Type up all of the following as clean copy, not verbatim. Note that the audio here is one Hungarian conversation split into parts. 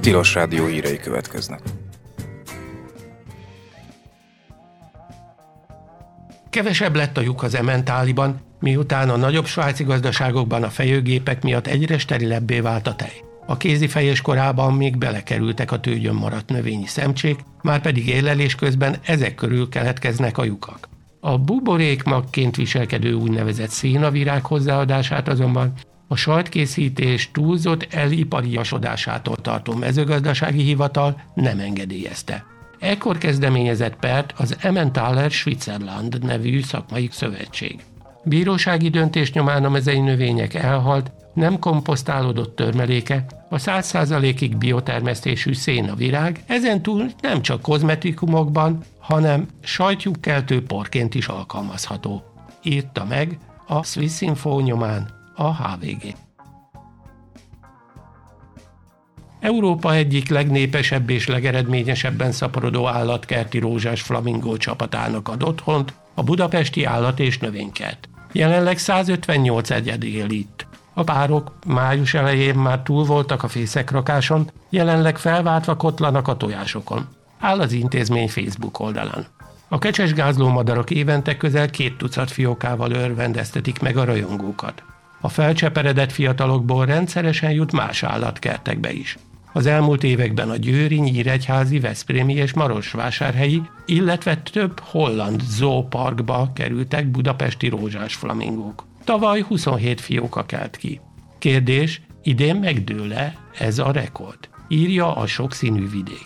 Tilos Rádió hírei következnek. Kevesebb lett a lyuk az Emmentáliban, miután a nagyobb svájci gazdaságokban a fejőgépek miatt egyre sterilebbé vált a tej. A kézifejés korában még belekerültek a tőgyön maradt növényi szemcsék, már pedig élelés közben ezek körül keletkeznek a lyukak. A buborékmagként viselkedő úgynevezett szénavirág hozzáadását azonban a sajtkészítés túlzott elipariasodásától tartó mezőgazdasági hivatal nem engedélyezte. Ekkor kezdeményezett pert az Emmentaler Switzerland nevű szakmai szövetség. Bírósági döntés nyomán a mezei növények elhalt, nem komposztálódott törmeléke, a 100%-ig biotermesztésű szénavirág ezentúl nem csak kozmetikumokban, hanem sajtlyukkeltő porként is alkalmazható. Írta meg a Swiss Info nyomán a HVG. Európa egyik legnépesebb és legeredményesebben szaporodó állatkerti rózsás flamingó csapatának ad otthont a Budapesti Állat- és Növénykert. Jelenleg 158 egyed él itt. A párok május elején már túl voltak a fészekrakáson, jelenleg felváltva kotlanak a tojásokon. Áll az intézmény Facebook oldalán. A kecsesgázló madarak évente közel 2 tucat fiókával örvendeztetik meg a rajongókat. A felcseperedett fiatalokból rendszeresen jut más állatkertekbe is. Az elmúlt években a győri, nyíregyházi, veszprémi és marosvásárhelyi, illetve több holland zooparkba kerültek budapesti rózsás flamingók. Tavaly 27 fióka kelt ki. Kérdés, idén megdől-e ez a rekord? Írja a Sokszínű Vidék.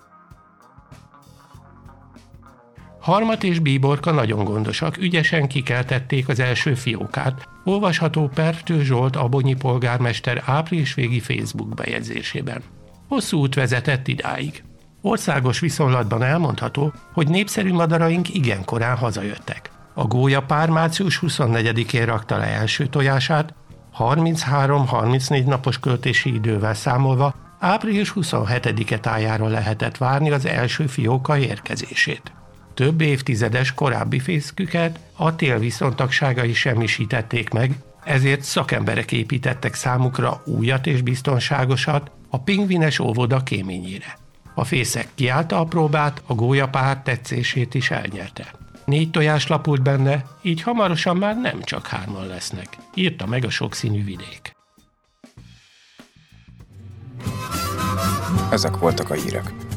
Harmat és bíborka nagyon gondosak, ügyesen kikeltették az első fiókát, olvasható Pertő Zsolt abonyi polgármester április végi Facebook bejegyzésében. Hosszú út vezetett idáig. Országos viszonylatban elmondható, hogy népszerű madaraink igen korán hazajöttek. A gólyapár március 24-én rakta le első tojását, 33-34 napos költési idővel számolva április 27-e tájára lehetett várni az első fióka érkezését. Több évtizedes korábbi fészküket a tél viszontagságai semmisítették meg, ezért szakemberek építettek számukra újat és biztonságosat a pingvines óvoda kéményére. A fészek kiállta a próbát, a gólyapár tetszését is elnyerte. 4 tojás lapult benne, így hamarosan már nem csak 3 lesznek, írta meg a Sokszínű Vidék. Ezek voltak a hírek.